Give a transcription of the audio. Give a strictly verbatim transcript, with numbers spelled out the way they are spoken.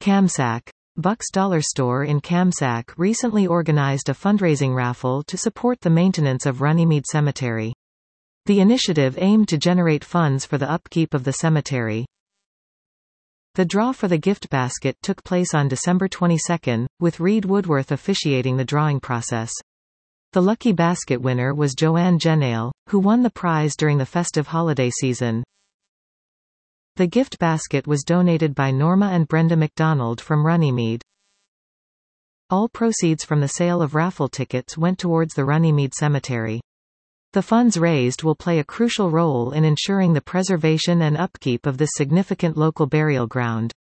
Kamsack. Buck's Dollar Store in Kamsack recently organized a fundraising raffle to support the maintenance of Runnymede Cemetery. The initiative aimed to generate funds for the upkeep of the cemetery. The draw for the gift basket took place on December twenty-second, with Reed Woodworth officiating the drawing process. The lucky basket winner was Joanne Genail, who won the prize during the festive holiday season. The gift basket was donated by Norma and Brenda McDonald from Runnymede. All proceeds from the sale of raffle tickets went towards the Runnymede Cemetery. The funds raised will play a crucial role in ensuring the preservation and upkeep of this significant local burial ground.